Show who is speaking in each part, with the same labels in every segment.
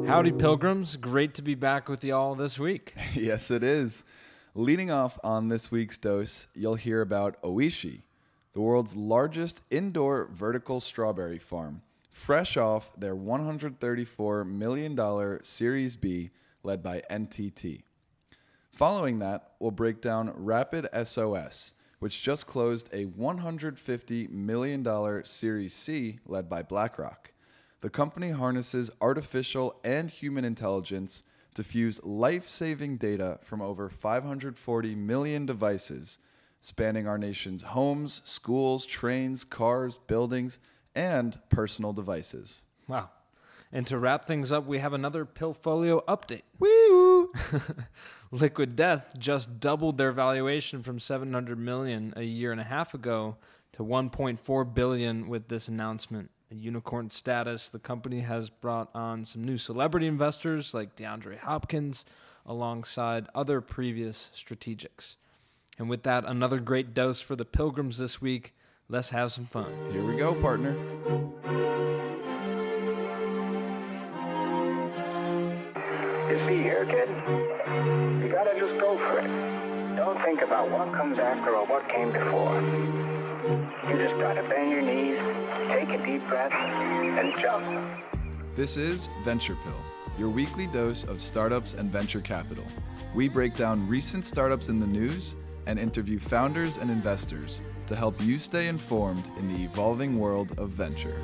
Speaker 1: Howdy, Pilgrims. Great to be back with y'all this week.
Speaker 2: Yes, it is. Leading off on this week's dose, you'll hear about Oishi, the world's largest indoor vertical strawberry farm, fresh off their $134 million Series B led by NTT. Following that, we'll break down Rapid SOS, which just closed a $150 million Series C led by BlackRock. The company harnesses artificial and human intelligence to fuse life-saving data from over 540 million devices, spanning our nation's homes, schools, trains, cars, buildings, and personal devices.
Speaker 1: Wow. And to wrap things up, we have another Pillfolio update.
Speaker 2: Woo!
Speaker 1: Liquid Death just doubled their valuation from $700 million a year and a half ago to $1.4 billion with this announcement. A unicorn status, the company has brought on some new celebrity investors like DeAndre Hopkins alongside other previous strategics. And with that, another great dose for the Pilgrims this week. Let's have some fun.
Speaker 2: Here we go, partner.
Speaker 3: You see here, kid? You gotta just go for it. Don't think about what comes after or what came before. You just gotta bend your knees, take a deep breath, and jump.
Speaker 2: This is Venture Pill, your weekly dose of startups and venture capital. We break down recent startups in the news and interview founders and investors to help you stay informed in the evolving world of venture.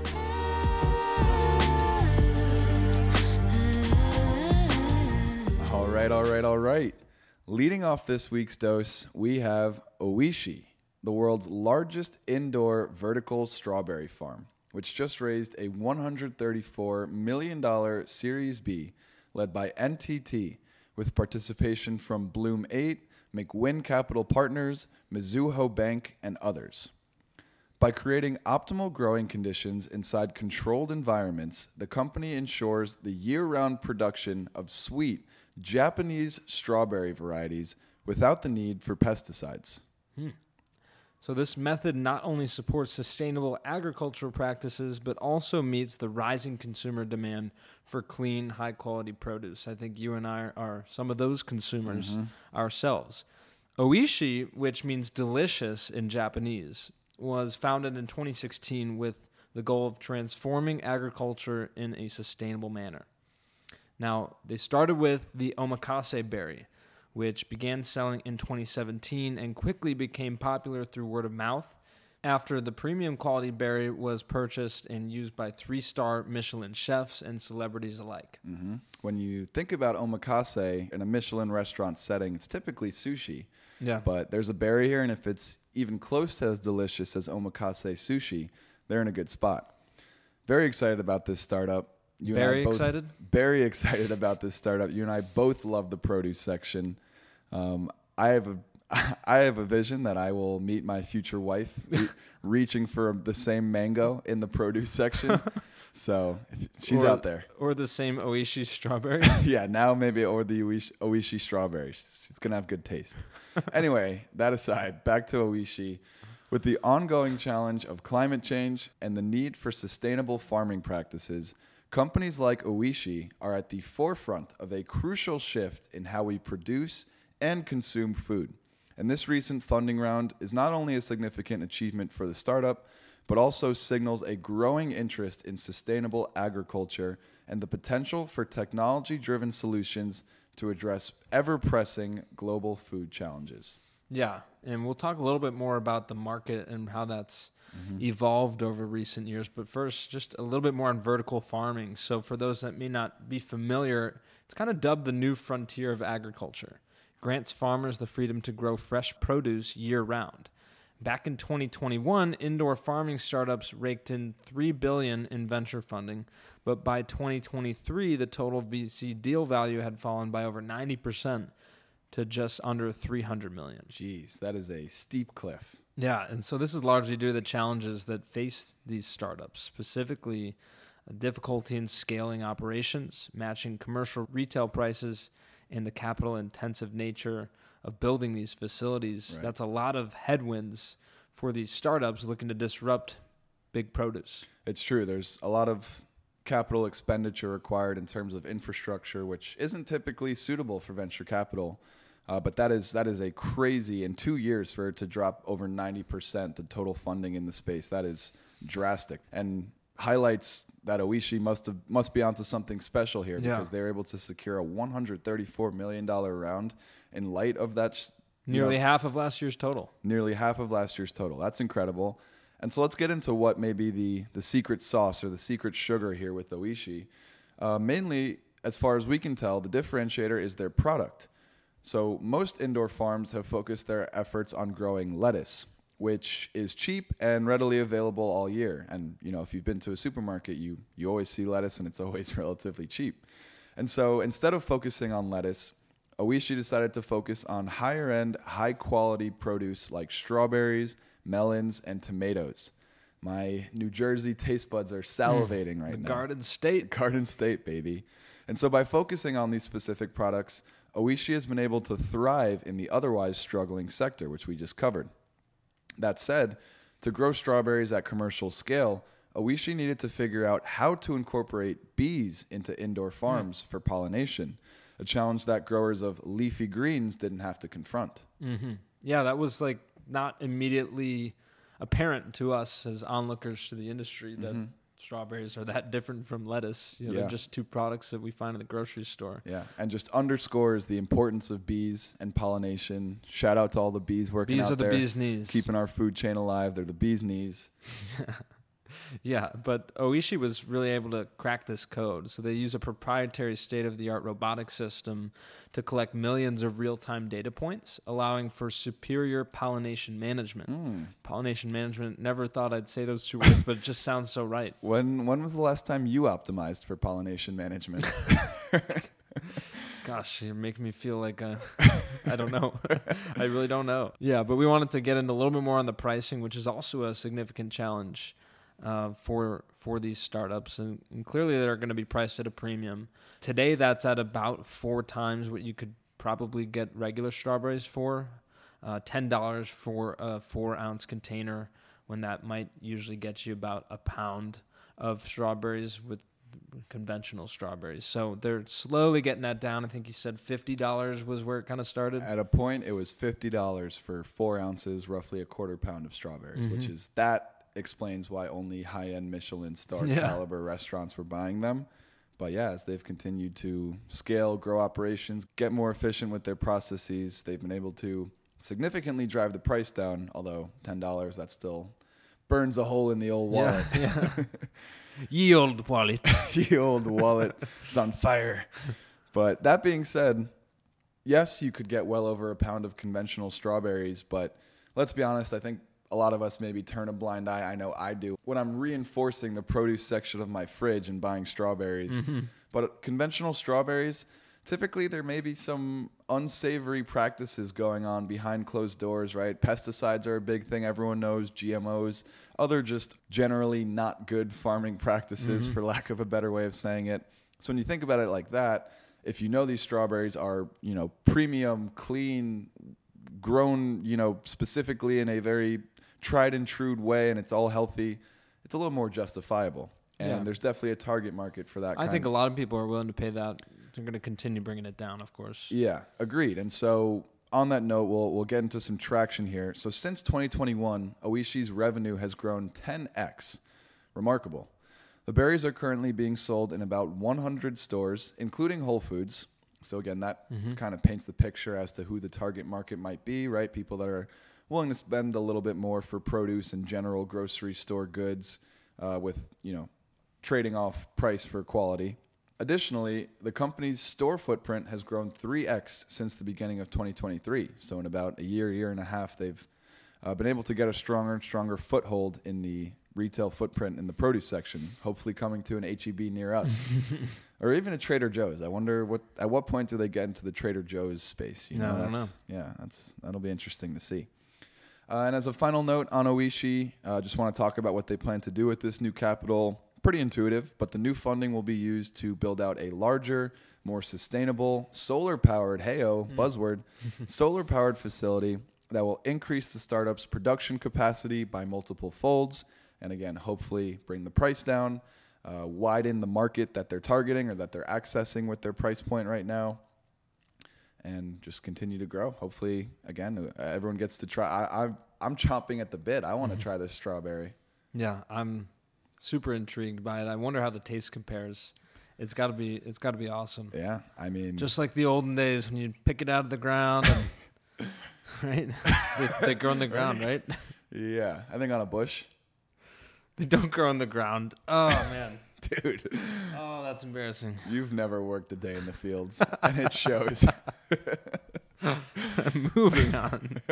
Speaker 2: All right. Leading off this week's dose, we have Oishi, the world's largest indoor vertical strawberry farm, which just raised a $134 million Series B led by NTT with participation from Bloom 8, McWin Capital Partners, Mizuho Bank, and others. By creating optimal growing conditions inside controlled environments, the company ensures the year-round production of sweet Japanese strawberry varieties without the need for pesticides.
Speaker 1: So this method not only supports sustainable agricultural practices, but also meets the rising consumer demand for clean, high-quality produce. I think you and I are some of those consumers ourselves. Oishi, which means delicious in Japanese, was founded in 2016 with the goal of transforming agriculture in a sustainable manner. Now, they started with the omakase berry, which began selling in 2017 and quickly became popular through word of mouth after the premium quality berry was purchased and used by 3-star Michelin chefs and celebrities alike.
Speaker 2: When you think about omakase in a Michelin restaurant setting, it's typically sushi.
Speaker 1: Yeah.
Speaker 2: But there's a berry here, and if it's even close to as delicious as omakase sushi, they're in a good spot. Very excited about this startup.
Speaker 1: Very excited?
Speaker 2: Very excited about this startup. You and I both love the produce section. I have a vision that I will meet my future wife reaching for the same mango in the produce section. So she's out there.
Speaker 1: Or the same Oishi strawberry.
Speaker 2: Yeah, now maybe or the Oishi strawberry. She's going to have good taste. Anyway, that aside, back to Oishi. With the ongoing challenge of climate change and the need for sustainable farming practices, companies like Oishi are at the forefront of a crucial shift in how we produce and consume food. And this recent funding round is not only a significant achievement for the startup, but also signals a growing interest in sustainable agriculture and the potential for technology-driven solutions to address ever-pressing global food challenges.
Speaker 1: Yeah, and we'll talk a little bit more about the market and how that's evolved over recent years. But first, just a little bit more on vertical farming. So for those that may not be familiar, it's kind of dubbed the new frontier of agriculture. It grants farmers the freedom to grow fresh produce year-round. Back in 2021, indoor farming startups raked in $3 billion in venture funding, but by 2023, the total VC deal value had fallen by over 90% to just under $300 million.
Speaker 2: Jeez, that is a steep cliff.
Speaker 1: Yeah, and so this is largely due to the challenges that face these startups, specifically difficulty in scaling operations, matching commercial retail prices, and the capital-intensive nature of building these facilities.
Speaker 2: Right.
Speaker 1: That's a lot of headwinds for these startups looking to disrupt big produce.
Speaker 2: It's true. There's a lot of capital expenditure required in terms of infrastructure, which isn't typically suitable for venture capital. But that is a crazy, in 2 years for it to drop over 90%, the total funding in the space. That is drastic and highlights that Oishi must be onto something special here, because they're able to secure a $134 million round in light of that.
Speaker 1: Nearly half of last year's total.
Speaker 2: Nearly half of last year's total. That's incredible. And so let's get into what may be the secret sauce or the secret sugar here with Oishi. Mainly, as far as we can tell, the differentiator is their product. So most indoor farms have focused their efforts on growing lettuce, which is cheap and readily available all year. And, if you've been to a supermarket, you always see lettuce, and it's always relatively cheap. And so instead of focusing on lettuce, Oishi decided to focus on higher-end, high-quality produce like strawberries, melons, and tomatoes. My New Jersey taste buds are salivating right now.
Speaker 1: Garden State.
Speaker 2: Garden State, baby. And so by focusing on these specific products, Oishi has been able to thrive in the otherwise struggling sector, which we just covered. That said, to grow strawberries at commercial scale, Oishi needed to figure out how to incorporate bees into indoor farms for pollination, a challenge that growers of leafy greens didn't have to confront.
Speaker 1: Mm-hmm. Yeah, that was not immediately apparent to us as onlookers to the industry that strawberries are that different from lettuce. They're just two products that we find in the grocery store.
Speaker 2: Yeah, and just underscores the importance of bees and pollination. Shout out to all the bees working out there.
Speaker 1: Bees are the bee's knees.
Speaker 2: Keeping our food chain alive. They're the bee's knees.
Speaker 1: Yeah, but Oishi was really able to crack this code. So they use a proprietary state-of-the-art robotic system to collect millions of real-time data points, allowing for superior pollination management. Pollination management, never thought I'd say those two words, but it just sounds so right.
Speaker 2: When was the last time you optimized for pollination management?
Speaker 1: Gosh, you're making me feel like I don't know. I really don't know. Yeah, but we wanted to get into a little bit more on the pricing, which is also a significant challenge for these startups, and clearly they're going to be priced at a premium. Today, that's at about 4 times what you could probably get regular strawberries for. $10 for a 4-ounce container, when that might usually get you about a pound of strawberries with conventional strawberries. So they're slowly getting that down. I think you said $50 was where it kind of started.
Speaker 2: At a point, it was $50 for 4 ounces, roughly a quarter pound of strawberries, which is that explains why only high-end Michelin star caliber restaurants were buying them. But yeah, as they've continued to scale, grow operations, get more efficient with their processes, they've been able to significantly drive the price down, although $10, that still burns a hole in the old wallet.
Speaker 1: Yeah. Ye old wallet.
Speaker 2: Ye old wallet is on fire. But that being said, yes, you could get well over a pound of conventional strawberries, but let's be honest, I think a lot of us maybe turn a blind eye. I know I do when I'm reinforcing the produce section of my fridge and buying strawberries. But conventional strawberries, typically there may be some unsavory practices going on behind closed doors, right? Pesticides are a big thing. Everyone knows GMOs, other just generally not good farming practices, for lack of a better way of saying it. So when you think about it like that, if you know these strawberries are, premium, clean, grown, specifically in a very tried and true way, and it's all healthy, it's a little more justifiable. And there's definitely a target market for that.
Speaker 1: I think a lot of people are willing to pay that. They're going to continue bringing it down, of course.
Speaker 2: Yeah, agreed. And so on that note, we'll get into some traction here. So since 2021, Oishi's revenue has grown 10x. Remarkable. The berries are currently being sold in about 100 stores, including Whole Foods. So again, that kind of paints the picture as to who the target market might be, right? People that are willing to spend a little bit more for produce and general grocery store goods, with, trading off price for quality. Additionally, the company's store footprint has grown 3x since the beginning of 2023. So in about a year and a half, they've been able to get a stronger and stronger foothold in the retail footprint in the produce section, hopefully coming to an H-E-B near us. Or even a Trader Joe's. I wonder at what point do they get into the Trader Joe's space?
Speaker 1: I don't know.
Speaker 2: Yeah, that'll be interesting to see. And as a final note on Oishi, just want to talk about what they plan to do with this new capital. Pretty intuitive, but the new funding will be used to build out a larger, more sustainable, solar-powered, buzzword, solar-powered facility that will increase the startup's production capacity by multiple folds, and again, hopefully bring the price down. widen the market that they're targeting or that they're accessing with their price point right now, and just continue to grow. Hopefully, again, everyone gets to try. I'm chomping at the bit. I want to try this strawberry.
Speaker 1: Yeah, I'm super intrigued by it. I wonder how the taste compares. It's got to be awesome.
Speaker 2: Yeah, I mean,
Speaker 1: Just like the olden days when you pick it out of the ground, and, right? They grow on the ground, right?
Speaker 2: yeah, I think on a bush.
Speaker 1: They don't grow on the ground. Oh man,
Speaker 2: Dude,
Speaker 1: oh that's embarrassing.
Speaker 2: you've never worked a day in the fields, and it shows.
Speaker 1: Moving on.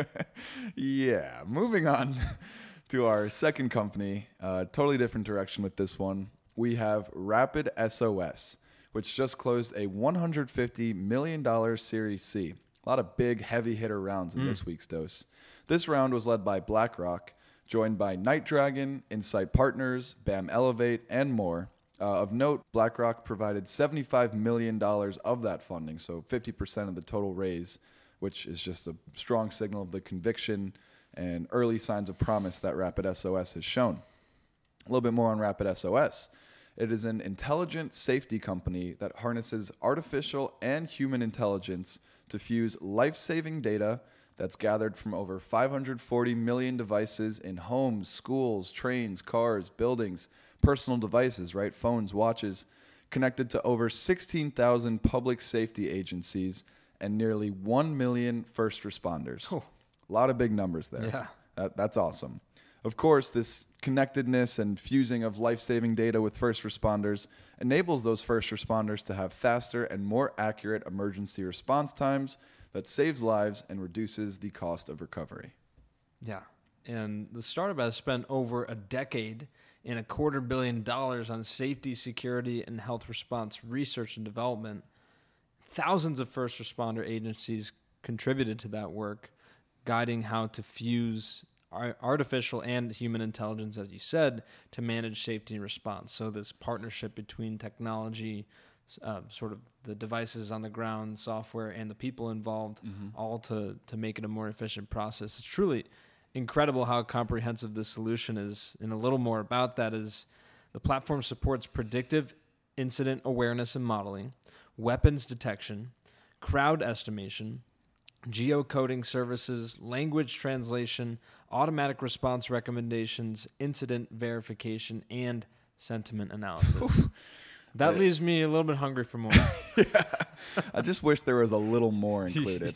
Speaker 2: Yeah, moving on to our second company, totally different direction with this one. We have Rapid SOS, which just closed a $150 million Series C. A lot of big, heavy hitter rounds in this week's dose. This round was led by BlackRock, joined by Night Dragon, Insight Partners, BAM Elevate, and more. Of note, BlackRock provided $75 million of that funding, so 50% of the total raise, which is just a strong signal of the conviction and early signs of promise that Rapid SOS has shown. A little bit more on Rapid SOS. It is an intelligent safety company that harnesses artificial and human intelligence to fuse life-saving data that's gathered from over 540 million devices in homes, schools, trains, cars, buildings, personal devices, right? Phones, watches, connected to over 16,000 public safety agencies and nearly 1 million first responders.
Speaker 1: Oh.
Speaker 2: A lot of big numbers there.
Speaker 1: Yeah.
Speaker 2: That's awesome. Of course, this connectedness and fusing of life-saving data with first responders enables those first responders to have faster and more accurate emergency response times that saves lives and reduces the cost of recovery.
Speaker 1: Yeah. And the startup has spent over a decade and $250 million on safety, security, and health response research and development. Thousands of first responder agencies contributed to that work, guiding how to fuse artificial and human intelligence, as you said, to manage safety and response. So this partnership between technology, sort of the devices on the ground, software, and the people involved, all to make it a more efficient process. It's truly incredible how comprehensive this solution is. And a little more about that is the platform supports predictive incident awareness and modeling, weapons detection, crowd estimation, geocoding services, language translation, automatic response recommendations, incident verification, and sentiment analysis. That leaves me a little bit hungry for more.
Speaker 2: Yeah. I just wish there was a little more included.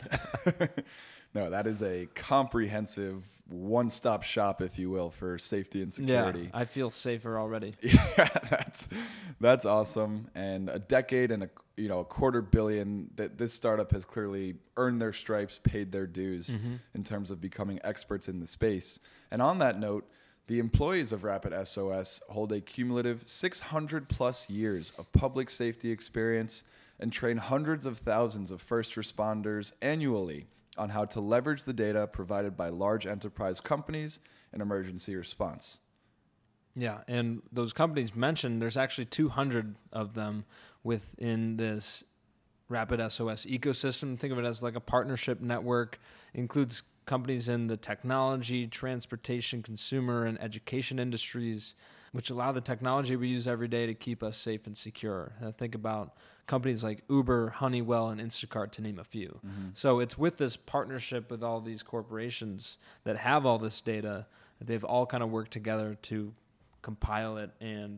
Speaker 2: No, that is a comprehensive one-stop shop, if you will, for safety and security.
Speaker 1: Yeah, I feel safer already.
Speaker 2: Yeah, that's awesome. And a decade and $250 million, that this startup has clearly earned their stripes, paid their dues in terms of becoming experts in the space. And on that note, the employees of Rapid SOS hold a cumulative 600 plus years of public safety experience and train hundreds of thousands of first responders annually on how to leverage the data provided by large enterprise companies in emergency response.
Speaker 1: Yeah, and those companies mentioned, there's actually 200 of them within this Rapid SOS ecosystem. Think of it as like a partnership network. Includes companies in the technology, transportation, consumer, and education industries, which allow the technology we use every day to keep us safe and secure. And think about companies like Uber, Honeywell, and Instacart, to name a few. So it's with this partnership with all these corporations that have all this data that they've all kind of worked together to compile it and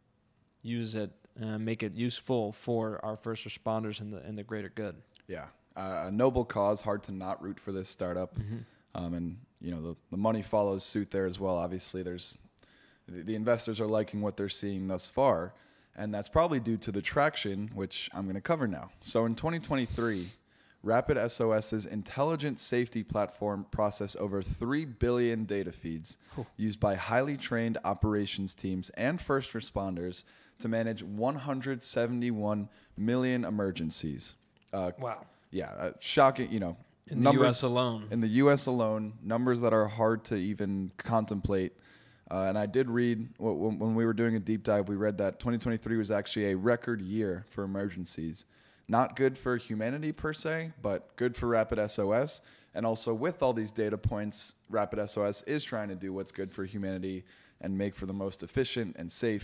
Speaker 1: use it, make it useful for our first responders and the greater good.
Speaker 2: Yeah, a noble cause, hard to not root for this startup. And the money follows suit there as well. Obviously, the investors are liking what they're seeing thus far, and that's probably due to the traction, which I'm going to cover now. So in 2023, Rapid SOS's intelligent safety platform processed over 3 billion data feeds used by highly trained operations teams and first responders to manage 171 million emergencies.
Speaker 1: Wow.
Speaker 2: Yeah, shocking,
Speaker 1: In the U.S. alone.
Speaker 2: In the U.S. alone, numbers that are hard to even contemplate. And I did read, when we were doing a deep dive, we read that 2023 was actually a record year for emergencies. Not good for humanity per se, but good for Rapid SOS. And also with all these data points, Rapid SOS is trying to do what's good for humanity and make for the most efficient and safe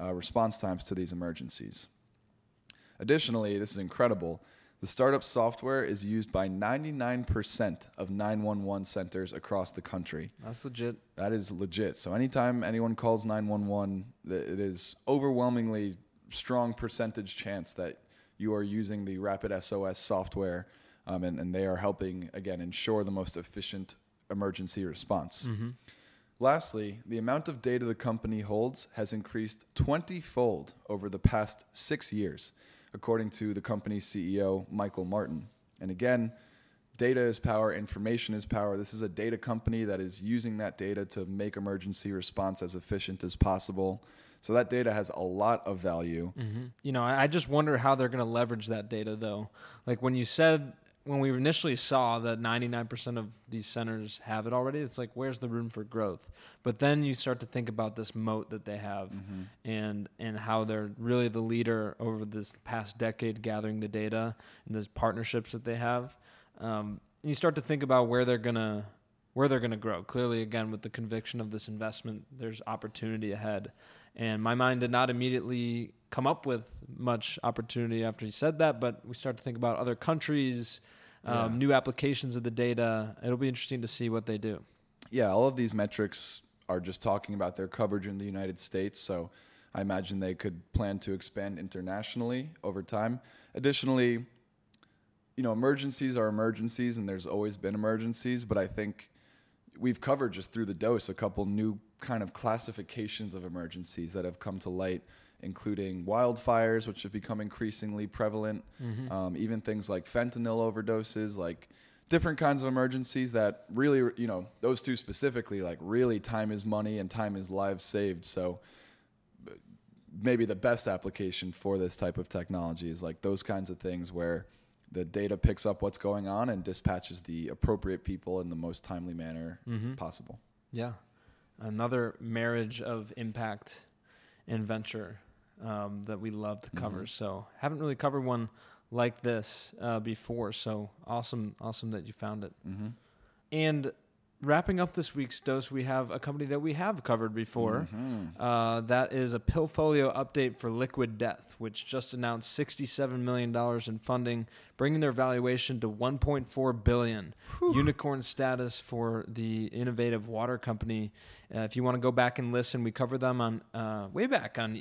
Speaker 2: response times to these emergencies. Additionally, this is incredible, the startup software is used by 99% of 911 centers across the country.
Speaker 1: That's legit.
Speaker 2: That is legit. So anytime anyone calls 911, it is overwhelmingly strong percentage chance that you are using the Rapid SOS software, and they are helping, again, ensure the most efficient emergency response. Mm-hmm. Lastly, the amount of data the company holds has increased 20-fold over the past 6 years, according to the company's CEO, Michael Martin. And again, data is power, information is power. This is a data company that is using that data to make emergency response as efficient as possible. So that data has a lot of value.
Speaker 1: Mm-hmm. You know, I just wonder how they're going to leverage that data, though. Like when we initially saw that 99% of these centers have it already, it's like, where's the room for growth? But then you start to think about this moat that they have, and how they're really the leader over this past decade gathering the data and those partnerships that they have. You start to think about where they're gonna grow. Clearly, again, with the conviction of this investment, there's opportunity ahead. And my mind did not immediately come up with much opportunity after he said that, but we start to think about other countries, new applications of the data. It'll be interesting to see what they do.
Speaker 2: Yeah, all of these metrics are just talking about their coverage in the United States, so I imagine they could plan to expand internationally over time. Additionally, you know, emergencies are emergencies, and there's always been emergencies, but I think we've covered just through the dose a couple new kind of classifications of emergencies that have come to light, including wildfires, which have become increasingly prevalent, even things like fentanyl overdoses, like different kinds of emergencies that really, you know, those two specifically, like really time is money and time is lives saved. So maybe the best application for this type of technology is like those kinds of things where the data picks up what's going on and dispatches the appropriate people in the most timely manner possible.
Speaker 1: Yeah. Another marriage of impact and venture that we love to cover. So haven't really covered one like this before. So awesome that you found it. And wrapping up this week's dose, we have a company that we have covered before. That is a Pillfolio update for Liquid Death, which just announced $67 million in funding, bringing their valuation to $1.4 billion. Unicorn status for the innovative water company. If you want to go back and listen, we covered them on way back on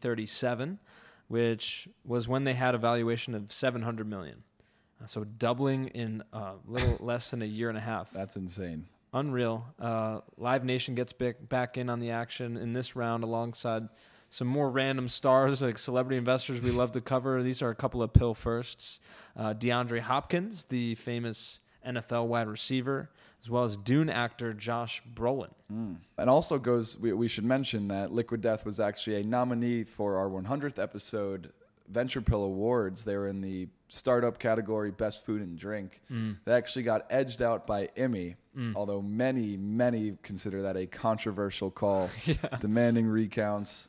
Speaker 1: E37, which was when they had a valuation of $700 million. So doubling in a little less than a year and a half.
Speaker 2: That's insane.
Speaker 1: Unreal. Live Nation gets back in on the action in this round alongside some more random stars like celebrity investors we love to cover. These are a couple of pill firsts. DeAndre Hopkins, the famous NFL wide receiver, as well as Dune actor Josh Brolin.
Speaker 2: And also we should mention that Liquid Death was actually a nominee for our 100th episode Venture Pill Awards. They were in the startup category, Best Food and Drink. They actually got edged out by Emmy, although many consider that a controversial call, demanding recounts.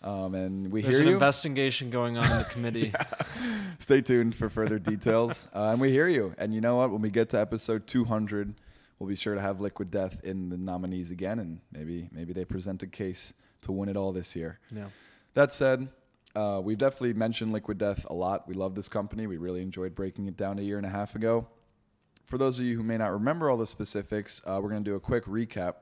Speaker 2: And
Speaker 1: There's
Speaker 2: hear
Speaker 1: an
Speaker 2: you.
Speaker 1: investigation going on in the committee.
Speaker 2: Stay tuned for further details. And we hear you. And you know what? When we get to episode 200, we'll be sure to have Liquid Death in the nominees again, and maybe they present a case to win it all this year.
Speaker 1: Yeah.
Speaker 2: That said, we've definitely mentioned Liquid Death a lot. We love this company. We really enjoyed breaking it down a year and a half ago. For those of you who may not remember all the specifics, we're going to do a quick recap.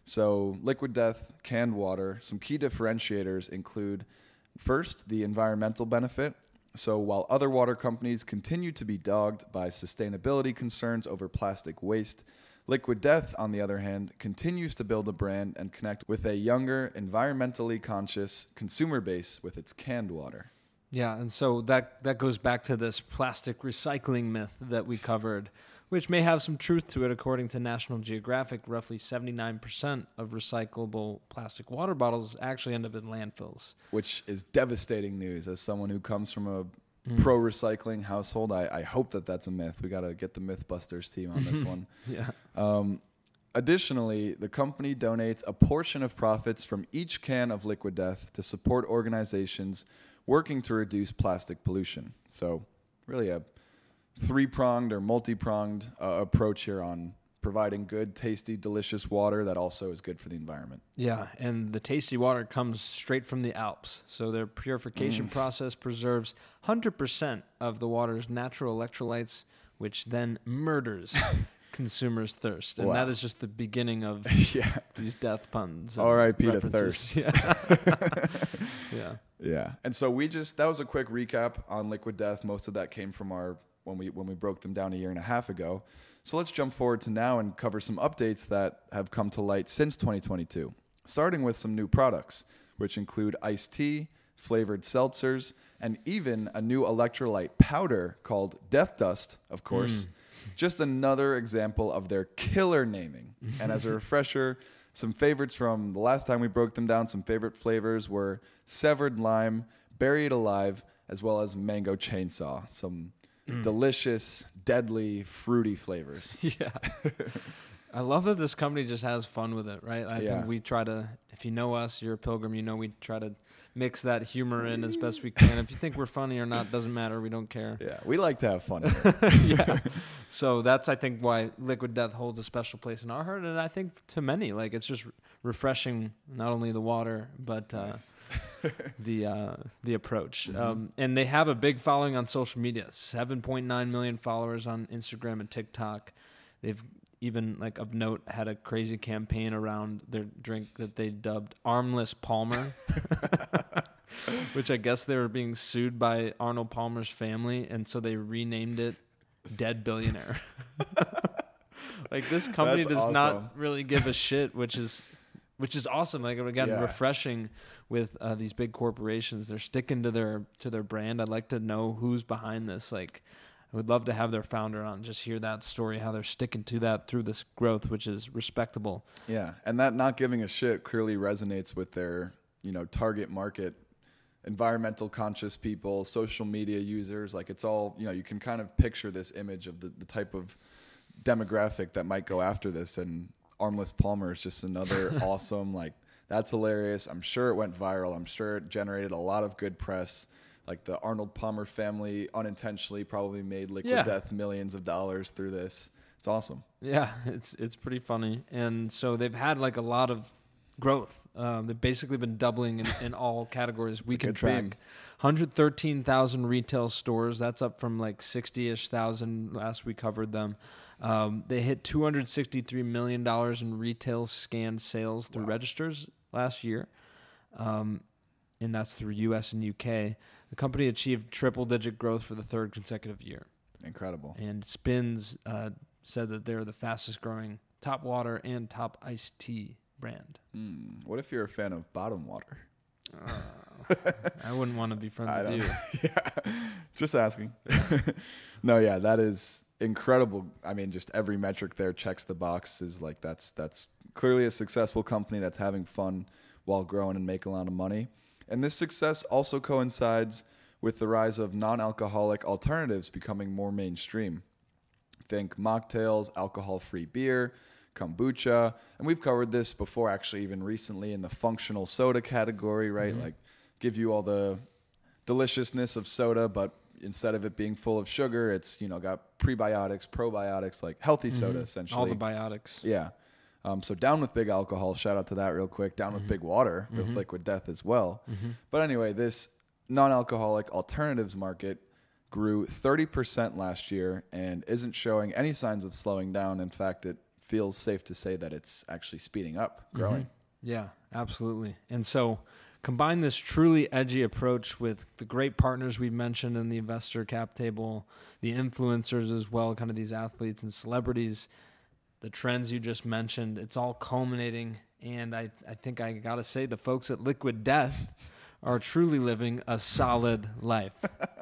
Speaker 2: So Liquid Death, canned water, some key differentiators include, first, the environmental benefit. So while other water companies continue to be dogged by sustainability concerns over plastic waste, Liquid Death, on the other hand, continues to build a brand and connect with a younger, environmentally conscious consumer base with its canned water.
Speaker 1: Yeah, and so that goes back to this plastic recycling myth that we covered, which may have some truth to it. According to National Geographic, roughly 79% of recyclable plastic water bottles actually end up in landfills.
Speaker 2: Which is devastating news. As someone who comes from a pro-recycling household, I hope that that's a myth. We got to get the Mythbusters team on this one.
Speaker 1: Yeah.
Speaker 2: Additionally, the company donates a portion of profits from each can of Liquid Death to support organizations working to reduce plastic pollution. So really a three-pronged or multi-pronged approach here on providing good, tasty, delicious water that also is good for the environment.
Speaker 1: Yeah, and the tasty water comes straight from the Alps. So their purification process preserves 100% of the water's natural electrolytes, which then murders consumers' thirst. And
Speaker 2: Wow.
Speaker 1: that is just the beginning of
Speaker 2: Yeah.
Speaker 1: these death puns. and
Speaker 2: R.I.P. to
Speaker 1: references.
Speaker 2: thirst.
Speaker 1: Yeah. Yeah.
Speaker 2: Yeah. And so that was a quick recap on Liquid Death. Most of that came from when we broke them down a year and a half ago. So let's jump forward to now and cover some updates that have come to light since 2022, starting with some new products, which include iced tea, flavored seltzers, and even a new electrolyte powder called Death Dust, of course. Just another example of their killer naming. And as a refresher, some favorites from the last time we broke them down, some favorite flavors were severed lime, buried alive, as well as mango chainsaw. Some delicious, deadly, fruity flavors.
Speaker 1: Yeah. I love that this company just has fun with it, right? I think we try to, if you know us, you're a pilgrim, you know we try to mix that humor in as best we can. If you think we're funny or not, doesn't matter. We don't care.
Speaker 2: Yeah, we like to have fun.
Speaker 1: Yeah. So that's, I think, why Liquid Death holds a special place in our heart. And I think to many, like, it's just refreshing, not only the water, but the approach. And they have a big following on social media, 7.9 million followers on Instagram and TikTok. They've even, like, of note, had a crazy campaign around their drink that they dubbed Armless Palmer, which I guess they were being sued by Arnold Palmer's family, and so they renamed it Dead Billionaire. Like, this company
Speaker 2: That's
Speaker 1: does
Speaker 2: awesome.
Speaker 1: not really give a shit, which is awesome. Like, again, refreshing with these big corporations. They're sticking to their brand. I'd like to know who's behind this. Like, I would love to have their founder on, just hear that story, how they're sticking to that through this growth, which is respectable.
Speaker 2: Yeah, and that not giving a shit clearly resonates with their, target market, environmental conscious people, social media users. Like, it's all, you can kind of picture this image of the type of demographic that might go after this, and Armless Palmer is just another awesome, like, that's hilarious. I'm sure it went viral. I'm sure it generated a lot of good press. Like, the Arnold Palmer family unintentionally probably made Liquid Death millions of dollars through this. It's awesome.
Speaker 1: Yeah, it's pretty funny. And so they've had, like, a lot of growth. They've basically been doubling in all categories we can track.
Speaker 2: theme.
Speaker 1: 113,000 retail stores. That's up from like 60-ish thousand last we covered them. They hit $263 million in retail scanned sales through registers last year. And that's through US and UK. The company achieved triple-digit growth for the third consecutive year.
Speaker 2: Incredible.
Speaker 1: And Spins said that they're the fastest-growing top water and top iced tea brand.
Speaker 2: What if you're a fan of bottom water?
Speaker 1: I wouldn't want to be friends with you.
Speaker 2: Yeah, just asking. No, yeah, that is incredible. I mean, just every metric there checks the box. Is like that's clearly a successful company that's having fun while growing and making a lot of money. And this success also coincides with the rise of non-alcoholic alternatives becoming more mainstream. Think mocktails, alcohol-free beer, kombucha, and we've covered this before, actually, even recently in the functional soda category, right? Like, give you all the deliciousness of soda, but instead of it being full of sugar, it's got prebiotics, probiotics, like healthy soda essentially.
Speaker 1: All the biotics.
Speaker 2: Yeah. So down with big alcohol. Shout out to that real quick. Down with big water with Liquid Death as well. But anyway, this non-alcoholic alternatives market grew 30% last year and isn't showing any signs of slowing down. In fact, it feels safe to say that it's actually speeding up, growing.
Speaker 1: Yeah, absolutely. And so combine this truly edgy approach with the great partners we've mentioned in the investor cap table, the influencers as well, kind of these athletes and celebrities, the trends you just mentioned. It's all culminating. And I think I got to say, the folks at Liquid Death are truly living a solid life.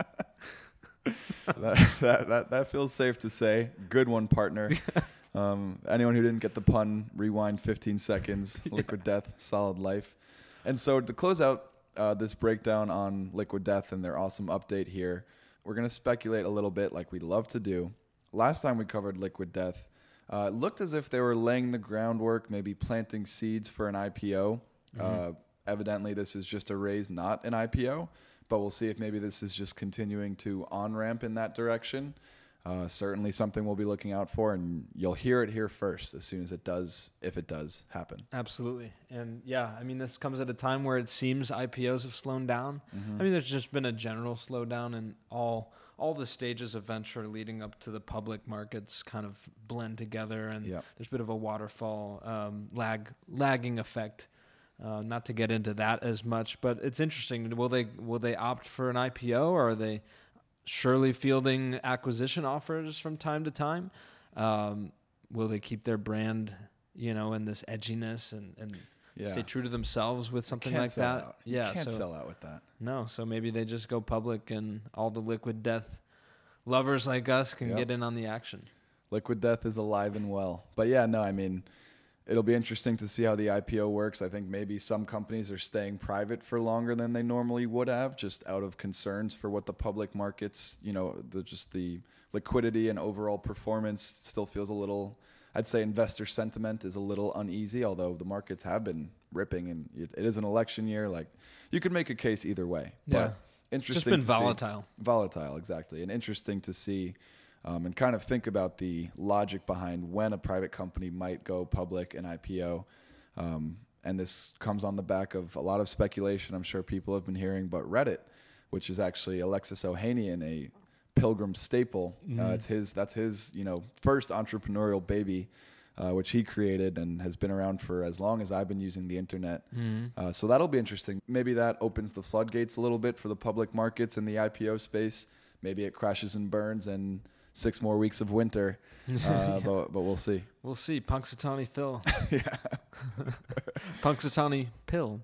Speaker 2: That feels safe to say. Good one, partner. Anyone who didn't get the pun, rewind 15 seconds. Liquid Death, solid life. And so to close out this breakdown on Liquid Death and their awesome update here, we're going to speculate a little bit like we love to do. Last time we covered Liquid Death, it looked as if they were laying the groundwork, maybe planting seeds for an IPO. Evidently, this is just a raise, not an IPO. But we'll see if maybe this is just continuing to on-ramp in that direction. certainly something we'll be looking out for, and you'll hear it here first as soon as it does, if it does happen.
Speaker 1: Absolutely. And yeah, I mean, this comes at a time where it seems IPOs have slowed down. I mean, there's just been a general slowdown, and all the stages of venture leading up to the public markets kind of blend together, and there's a bit of a waterfall lagging effect. Not to get into that as much, but it's interesting. Will they opt for an IPO, or are they surely fielding acquisition offers from time to time? Will they keep their brand, and this edginess and stay true to themselves with something like that?
Speaker 2: You can't sell out with that.
Speaker 1: No, so maybe they just go public and all the Liquid Death lovers like us can get in on the action.
Speaker 2: Liquid Death is alive and well. But yeah, no, I mean, it'll be interesting to see how the IPO works. I think maybe some companies are staying private for longer than they normally would have, just out of concerns for what the public markets, the liquidity and overall performance still feels a little, I'd say investor sentiment is a little uneasy, although the markets have been ripping, and it is an election year. Like, you could make a case either way.
Speaker 1: Yeah.
Speaker 2: But interesting.
Speaker 1: Just been volatile.
Speaker 2: Volatile, exactly. And interesting to see and kind of think about the logic behind when a private company might go public, an IPO. And this comes on the back of a lot of speculation I'm sure people have been hearing, but Reddit, which is actually Alexis Ohanian, a Pilgrim staple. That's his first entrepreneurial baby, which he created and has been around for as long as I've been using the internet. So that'll be interesting. Maybe that opens the floodgates a little bit for the public markets in the IPO space. Maybe it crashes and burns and 6 more weeks of winter, but we'll see.
Speaker 1: We'll see. Punxsutawney Phil. Punxsutawney Pill.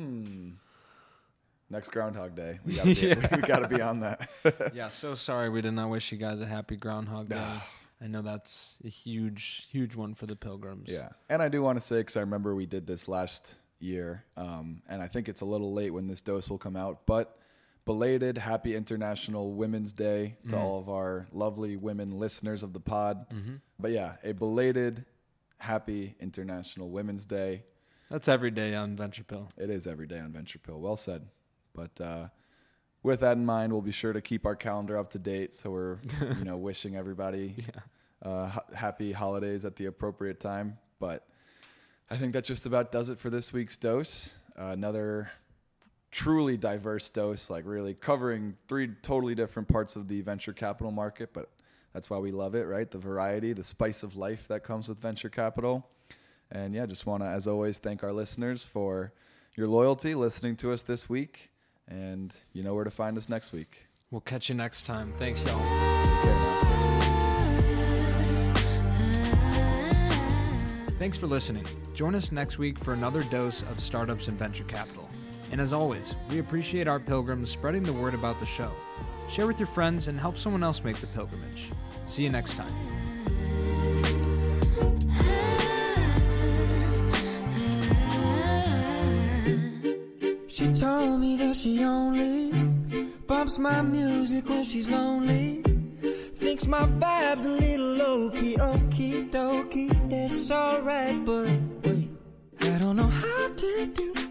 Speaker 2: Next Groundhog Day. We gotta be on that.
Speaker 1: Yeah, so sorry we did not wish you guys a happy Groundhog Day. I know that's a huge, huge one for the Pilgrims.
Speaker 2: Yeah, and I do want to say, because I remember we did this last year, and I think it's a little late when this dose will come out, but belated happy International Women's Day to all of our lovely women listeners of the pod. But yeah, a belated happy International Women's Day.
Speaker 1: That's every day on Venture Pill.
Speaker 2: It is every day on Venture Pill. Well said. But with that in mind, we'll be sure to keep our calendar up to date. So we're wishing everybody happy holidays at the appropriate time. But I think that just about does it for this week's dose. Another truly diverse dose, like really covering 3 totally different parts of the venture capital market, but that's why we love it, right? The variety, the spice of life that comes with venture capital. And yeah, just want to, as always, thank our listeners for your loyalty, listening to us this week, and you know where to find us next week.
Speaker 1: We'll catch you next time. Thanks, y'all. Thanks for listening. Join us next week for another dose of startups and venture capital. And as always, we appreciate our pilgrims spreading the word about the show. Share with your friends and help someone else make the pilgrimage. See you next time.
Speaker 4: She told me that she only bumps my music when she's lonely. Thinks my vibe's a little low-key, okie dokie, that's alright, but wait, I don't know how to do